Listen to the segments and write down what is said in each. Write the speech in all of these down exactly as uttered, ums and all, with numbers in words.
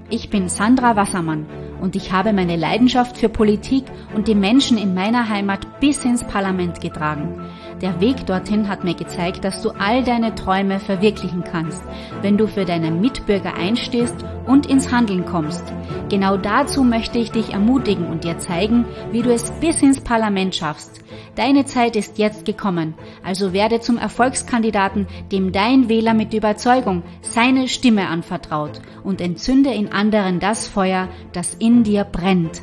Ich bin Sandra Wassermann und ich habe meine Leidenschaft für Politik und die Menschen in meiner Heimat bis ins Parlament getragen. Der Weg dorthin hat mir gezeigt, dass du all deine Träume verwirklichen kannst, wenn du für deine Mitbürger einstehst und ins Handeln kommst. Genau dazu möchte ich dich ermutigen und dir zeigen, wie du es bis ins Parlament schaffst. Deine Zeit ist jetzt gekommen, also werde zum Erfolgskandidaten, dem dein Wähler mit Überzeugung seine Stimme anvertraut und entzünde in anderen das Feuer, das in dir brennt.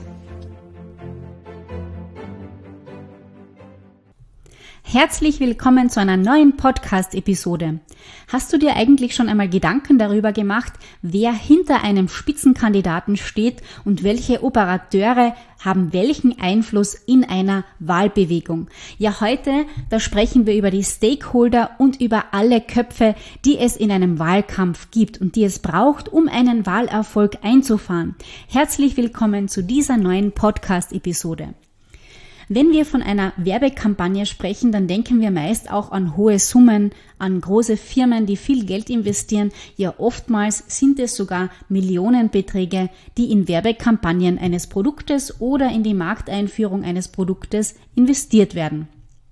Herzlich willkommen zu einer neuen Podcast-Episode. Hast du dir eigentlich schon einmal Gedanken darüber gemacht, wer hinter einem Spitzenkandidaten steht und welche Operateure haben welchen Einfluss in einer Wahlbewegung? Ja, heute, da sprechen wir über die Stakeholder und über alle Köpfe, die es in einem Wahlkampf gibt und die es braucht, um einen Wahlerfolg einzufahren. Herzlich willkommen zu dieser neuen Podcast-Episode. Wenn wir von einer Werbekampagne sprechen, dann denken wir meist auch an hohe Summen, an große Firmen, die viel Geld investieren. Ja, oftmals sind es sogar Millionenbeträge, die in Werbekampagnen eines Produktes oder in die Markteinführung eines Produktes investiert werden.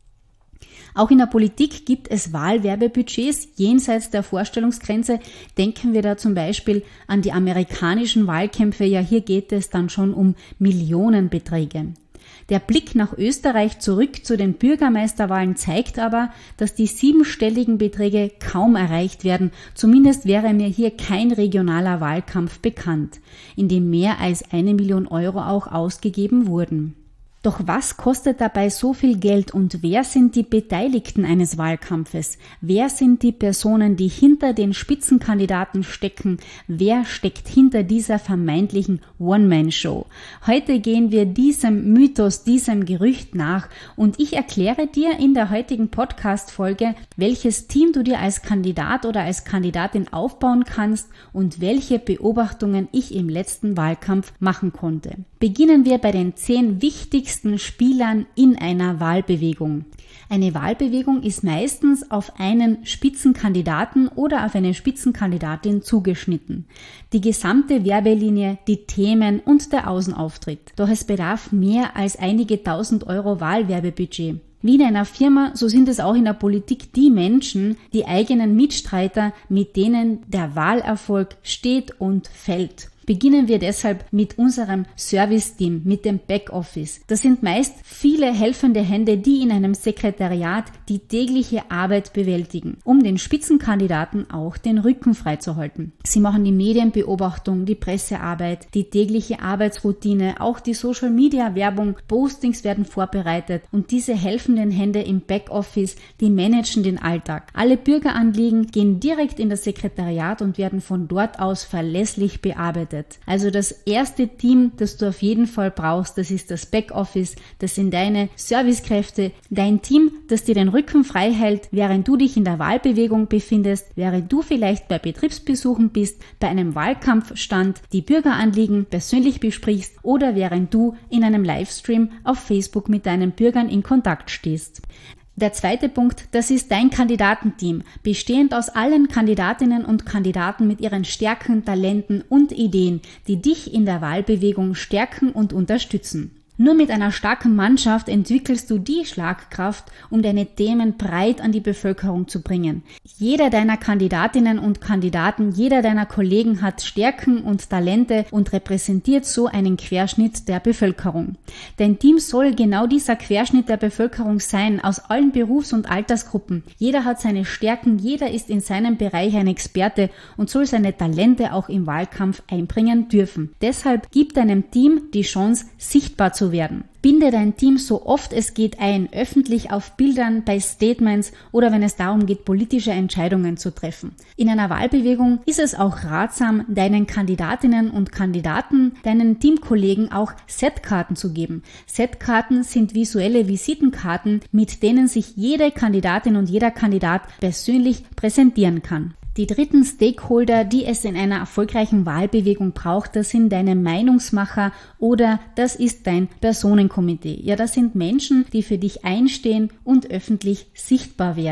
Auch in der Politik gibt es Wahlwerbebudgets jenseits der Vorstellungsgrenze. Denken wir da zum Beispiel an die amerikanischen Wahlkämpfe. Ja, hier geht es dann schon um Millionenbeträge. Der Blick nach Österreich zurück zu den Bürgermeisterwahlen zeigt aber, dass die siebenstelligen Beträge kaum erreicht werden. Zumindest wäre mir hier kein regionaler Wahlkampf bekannt, in dem mehr als eine Million Euro auch ausgegeben wurden. Doch was kostet dabei so viel Geld und wer sind die Beteiligten eines Wahlkampfes? Wer sind die Personen, die hinter den Spitzenkandidaten stecken? Wer steckt hinter dieser vermeintlichen One-Man-Show? Heute gehen wir diesem Mythos, diesem Gerücht nach und ich erkläre dir in der heutigen Podcast-Folge, welches Team du dir als Kandidat oder als Kandidatin aufbauen kannst und welche Beobachtungen ich im letzten Wahlkampf machen konnte. Beginnen wir bei den zehn wichtigsten Spielern in einer Wahlbewegung. Eine Wahlbewegung ist meistens auf einen Spitzenkandidaten oder auf eine Spitzenkandidatin zugeschnitten. Die gesamte Werbelinie, die Themen und der Außenauftritt. Doch es bedarf mehr als einige tausend Euro Wahlwerbebudget. Wie in einer Firma, so sind es auch in der Politik die Menschen, die eigenen Mitstreiter, mit denen der Wahlerfolg steht und fällt. Beginnen wir deshalb mit unserem Service-Team, mit dem Backoffice. Das sind meist viele helfende Hände, die in einem Sekretariat die tägliche Arbeit bewältigen, um den Spitzenkandidaten auch den Rücken freizuhalten. Sie machen die Medienbeobachtung, die Pressearbeit, die tägliche Arbeitsroutine, auch die Social-Media-Werbung, Postings werden vorbereitet und diese helfenden Hände im Backoffice, die managen den Alltag. Alle Bürgeranliegen gehen direkt in das Sekretariat und werden von dort aus verlässlich bearbeitet. Also das erste Team, das du auf jeden Fall brauchst, das ist das Backoffice, das sind deine Servicekräfte, dein Team, das dir den Rücken frei hält, während du dich in der Wahlbewegung befindest, während du vielleicht bei Betriebsbesuchen bist, bei einem Wahlkampfstand, die Bürgeranliegen persönlich besprichst oder während du in einem Livestream auf Facebook mit deinen Bürgern in Kontakt stehst. Der zweite Punkt, das ist dein Kandidatenteam, bestehend aus allen Kandidatinnen und Kandidaten mit ihren Stärken, Talenten und Ideen, die dich in der Wahlbewegung stärken und unterstützen. Nur mit einer starken Mannschaft entwickelst du die Schlagkraft, um deine Themen breit an die Bevölkerung zu bringen. Jeder deiner Kandidatinnen und Kandidaten, jeder deiner Kollegen hat Stärken und Talente und repräsentiert so einen Querschnitt der Bevölkerung. Dein Team soll genau dieser Querschnitt der Bevölkerung sein, aus allen Berufs- und Altersgruppen. Jeder hat seine Stärken, jeder ist in seinem Bereich ein Experte und soll seine Talente auch im Wahlkampf einbringen dürfen. Deshalb gib deinem Team die Chance, sichtbar zu werden. Binde dein Team so oft es geht ein, öffentlich auf Bildern, bei Statements oder wenn es darum geht, politische Entscheidungen zu treffen. In einer Wahlbewegung ist es auch ratsam, deinen Kandidatinnen und Kandidaten, deinen Teamkollegen auch Setkarten zu geben. Setkarten sind visuelle Visitenkarten, mit denen sich jede Kandidatin und jeder Kandidat persönlich präsentieren kann. Die dritten Stakeholder, die es in einer erfolgreichen Wahlbewegung braucht, das sind deine Meinungsmacher oder das ist dein Personenkomitee. Ja, das sind Menschen, die für dich einstehen und öffentlich sichtbar werden.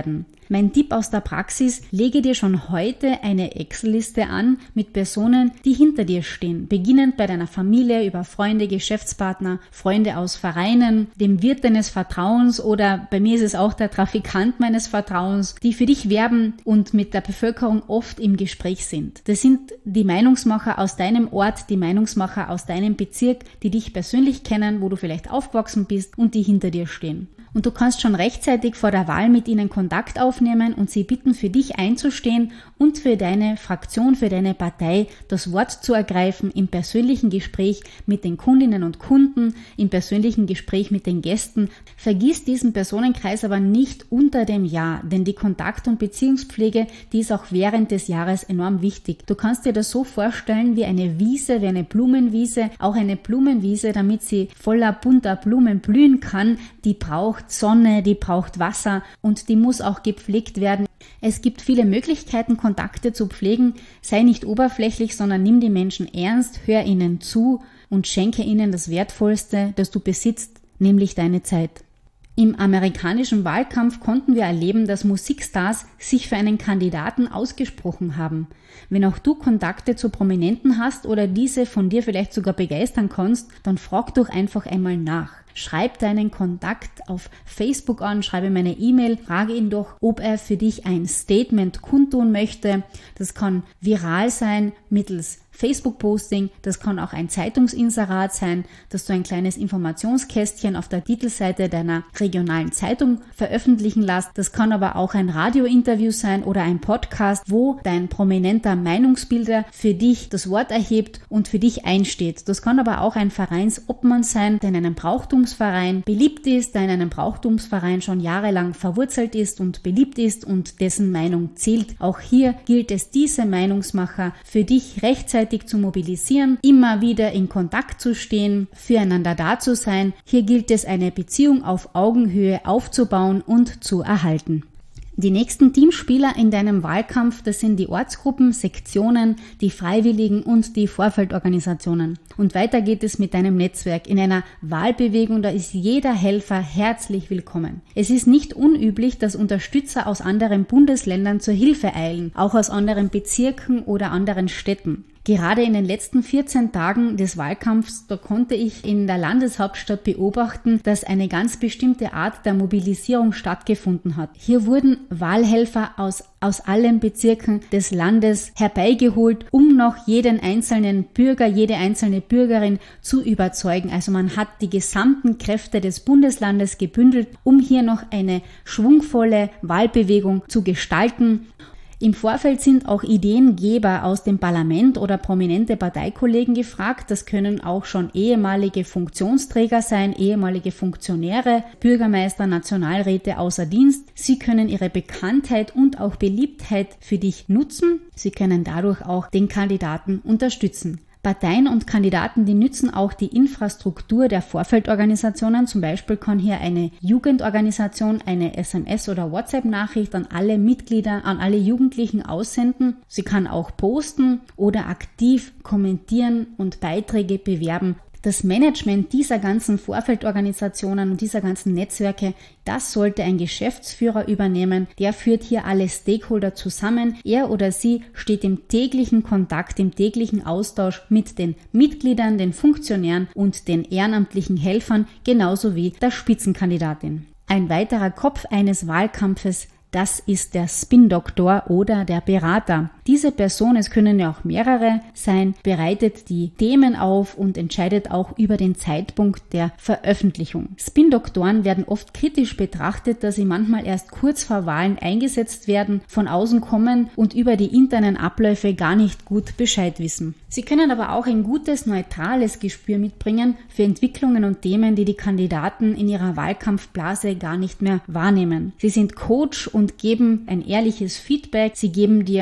Mein Tipp aus der Praxis: Lege dir schon heute eine Excel-Liste an mit Personen, die hinter dir stehen. Beginnend bei deiner Familie, über Freunde, Geschäftspartner, Freunde aus Vereinen, dem Wirt deines Vertrauens oder bei mir ist es auch der Trafikant meines Vertrauens, die für dich werben und mit der Bevölkerung oft im Gespräch sind. Das sind die Meinungsmacher aus deinem Ort, die Meinungsmacher aus deinem Bezirk, die dich persönlich kennen, wo du vielleicht aufgewachsen bist und die hinter dir stehen. Und du kannst schon rechtzeitig vor der Wahl mit ihnen Kontakt aufnehmen und sie bitten, für dich einzustehen und für deine Fraktion, für deine Partei das Wort zu ergreifen im persönlichen Gespräch mit den Kundinnen und Kunden, im persönlichen Gespräch mit den Gästen. Vergiss diesen Personenkreis aber nicht unter dem Jahr, denn die Kontakt- und Beziehungspflege, die ist auch während des Jahres enorm wichtig. Du kannst dir das so vorstellen wie eine Wiese, wie eine Blumenwiese, auch eine Blumenwiese, damit sie voller bunter Blumen blühen kann, die braucht Sonne, die braucht Wasser und die muss auch gepflegt werden. Es gibt viele Möglichkeiten, Kontakte zu pflegen. Sei nicht oberflächlich, sondern nimm die Menschen ernst, hör ihnen zu und schenke ihnen das Wertvollste, das du besitzt, nämlich deine Zeit. Im amerikanischen Wahlkampf konnten wir erleben, dass Musikstars sich für einen Kandidaten ausgesprochen haben. Wenn auch du Kontakte zu Prominenten hast oder diese von dir vielleicht sogar begeistern kannst, dann frag doch einfach einmal nach. Schreib deinen Kontakt auf Facebook an, schreibe ihm eine E-Mail, frage ihn doch, ob er für dich ein Statement kundtun möchte. Das kann viral sein mittels Facebook-Posting, das kann auch ein Zeitungsinserat sein, dass du ein kleines Informationskästchen auf der Titelseite deiner regionalen Zeitung veröffentlichen lässt. Das kann aber auch ein Radiointerview sein oder ein Podcast, wo dein prominenter Meinungsbilder für dich das Wort erhebt und für dich einsteht. Das kann aber auch ein Vereinsobmann sein, der in einem Brauchtumsverein beliebt ist, der in einem Brauchtumsverein schon jahrelang verwurzelt ist und beliebt ist und dessen Meinung zählt. Auch hier gilt es, diese Meinungsmacher für dich rechtzeitig zu mobilisieren, immer wieder in Kontakt zu stehen, füreinander da zu sein. Hier gilt es, eine Beziehung auf Augenhöhe aufzubauen und zu erhalten. Die nächsten Teamspieler in deinem Wahlkampf, das sind die Ortsgruppen, Sektionen, die Freiwilligen und die Vorfeldorganisationen. Und weiter geht es mit deinem Netzwerk. In einer Wahlbewegung, da ist jeder Helfer herzlich willkommen. Es ist nicht unüblich, dass Unterstützer aus anderen Bundesländern zur Hilfe eilen, auch aus anderen Bezirken oder anderen Städten. Gerade in den letzten vierzehn Tagen des Wahlkampfs, da konnte ich in der Landeshauptstadt beobachten, dass eine ganz bestimmte Art der Mobilisierung stattgefunden hat. Hier wurden Wahlhelfer aus, aus allen Bezirken des Landes herbeigeholt, um noch jeden einzelnen Bürger, jede einzelne Bürgerin zu überzeugen. Also man hat die gesamten Kräfte des Bundeslandes gebündelt, um hier noch eine schwungvolle Wahlbewegung zu gestalten. Im Vorfeld sind auch Ideengeber aus dem Parlament oder prominente Parteikollegen gefragt. Das können auch schon ehemalige Funktionsträger sein, ehemalige Funktionäre, Bürgermeister, Nationalräte außer Dienst. Sie können ihre Bekanntheit und auch Beliebtheit für dich nutzen. Sie können dadurch auch den Kandidaten unterstützen. Parteien und Kandidaten, die nützen auch die Infrastruktur der Vorfeldorganisationen. Zum Beispiel kann hier eine Jugendorganisation eine S M S- oder WhatsApp-Nachricht an alle Mitglieder, an alle Jugendlichen aussenden. Sie kann auch posten oder aktiv kommentieren und Beiträge bewerben. Das Management dieser ganzen Vorfeldorganisationen und dieser ganzen Netzwerke, das sollte ein Geschäftsführer übernehmen. Der führt hier alle Stakeholder zusammen. Er oder sie steht im täglichen Kontakt, im täglichen Austausch mit den Mitgliedern, den Funktionären und den ehrenamtlichen Helfern, genauso wie der Spitzenkandidatin. Ein weiterer Kopf eines Wahlkampfes, das ist der Spin-Doktor oder der Berater. Diese Person, es können ja auch mehrere sein, bereitet die Themen auf und entscheidet auch über den Zeitpunkt der Veröffentlichung. Spin-Doktoren werden oft kritisch betrachtet, da sie manchmal erst kurz vor Wahlen eingesetzt werden, von außen kommen und über die internen Abläufe gar nicht gut Bescheid wissen. Sie können aber auch ein gutes, neutrales Gespür mitbringen für Entwicklungen und Themen, die die Kandidaten in ihrer Wahlkampfblase gar nicht mehr wahrnehmen. Sie sind Coach und geben ein ehrliches Feedback. Sie geben dir eine gute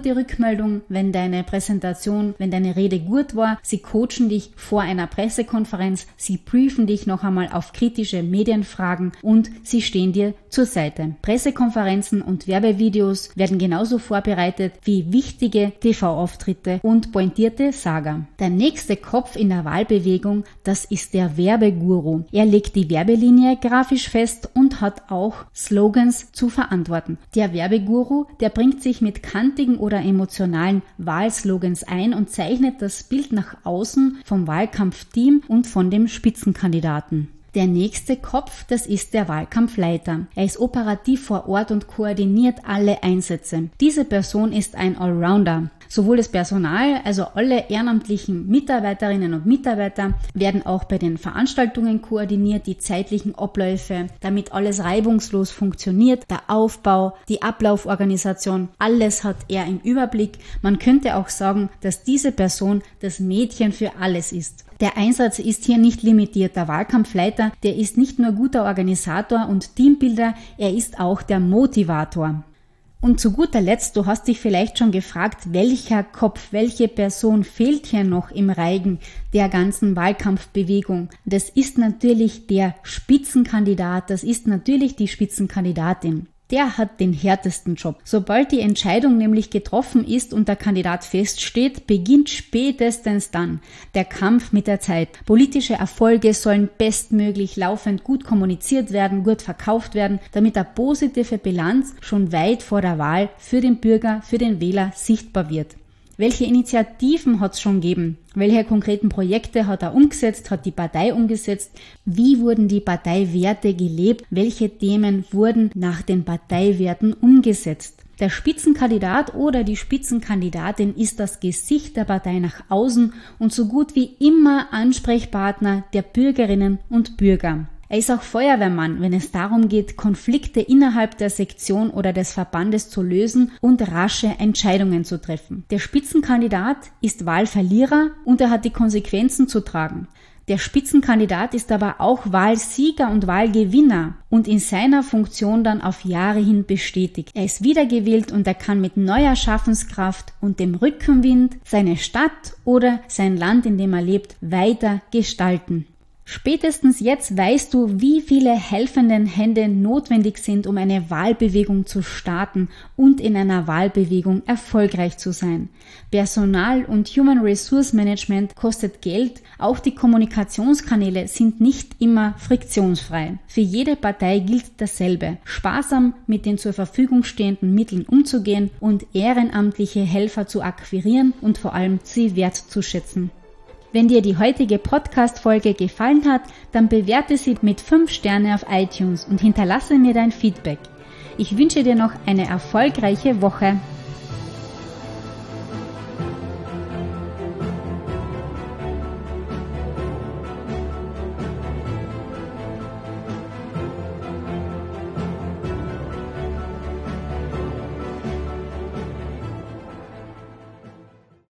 gute Rückmeldung, wenn deine Präsentation, wenn deine Rede gut war. Sie coachen dich vor einer Pressekonferenz, sie briefen dich noch einmal auf kritische Medienfragen und sie stehen dir zur Seite. Pressekonferenzen und Werbevideos werden genauso vorbereitet wie wichtige T V-Auftritte und pointierte Saga. Der nächste Kopf in der Wahlbewegung, das ist der Werbeguru. Er legt die Werbelinie grafisch fest und hat auch Slogans zu verantworten. Der Werbeguru, der bringt sich mit kantigen oder emotionalen Wahlslogans ein und zeichnet das Bild nach außen vom Wahlkampfteam und von dem Spitzenkandidaten. Der nächste Kopf, das ist der Wahlkampfleiter. Er ist operativ vor Ort und koordiniert alle Einsätze. Diese Person ist ein Allrounder. Sowohl das Personal, also alle ehrenamtlichen Mitarbeiterinnen und Mitarbeiter, werden auch bei den Veranstaltungen koordiniert, die zeitlichen Abläufe, damit alles reibungslos funktioniert, der Aufbau, die Ablauforganisation, alles hat er im Überblick. Man könnte auch sagen, dass diese Person das Mädchen für alles ist. Der Einsatz ist hier nicht limitiert. Der Wahlkampfleiter, der ist nicht nur guter Organisator und Teambuilder, er ist auch der Motivator. Und zu guter Letzt, du hast dich vielleicht schon gefragt, welcher Kopf, welche Person fehlt hier noch im Reigen der ganzen Wahlkampfbewegung? Das ist natürlich der Spitzenkandidat, das ist natürlich die Spitzenkandidatin. Der hat den härtesten Job. Sobald die Entscheidung nämlich getroffen ist und der Kandidat feststeht, beginnt spätestens dann der Kampf mit der Zeit. Politische Erfolge sollen bestmöglich laufend gut kommuniziert werden, gut verkauft werden, damit eine positive Bilanz schon weit vor der Wahl für den Bürger, für den Wähler sichtbar wird. Welche Initiativen hat es schon gegeben? Welche konkreten Projekte hat er umgesetzt, hat die Partei umgesetzt? Wie wurden die Parteiwerte gelebt? Welche Themen wurden nach den Parteiwerten umgesetzt? Der Spitzenkandidat oder die Spitzenkandidatin ist das Gesicht der Partei nach außen und so gut wie immer Ansprechpartner der Bürgerinnen und Bürger. Er ist auch Feuerwehrmann, wenn es darum geht, Konflikte innerhalb der Sektion oder des Verbandes zu lösen und rasche Entscheidungen zu treffen. Der Spitzenkandidat ist Wahlverlierer und er hat die Konsequenzen zu tragen. Der Spitzenkandidat ist aber auch Wahlsieger und Wahlgewinner und in seiner Funktion dann auf Jahre hin bestätigt. Er ist wiedergewählt und er kann mit neuer Schaffenskraft und dem Rückenwind seine Stadt oder sein Land, in dem er lebt, weiter gestalten. Spätestens jetzt weißt du, wie viele helfenden Hände notwendig sind, um eine Wahlbewegung zu starten und in einer Wahlbewegung erfolgreich zu sein. Personal und Human Resource Management kostet Geld, auch die Kommunikationskanäle sind nicht immer friktionsfrei. Für jede Partei gilt dasselbe: sparsam mit den zur Verfügung stehenden Mitteln umzugehen und ehrenamtliche Helfer zu akquirieren und vor allem sie wertzuschätzen. Wenn dir die heutige Podcast-Folge gefallen hat, dann bewerte sie mit fünf Sterne auf iTunes und hinterlasse mir dein Feedback. Ich wünsche dir noch eine erfolgreiche Woche.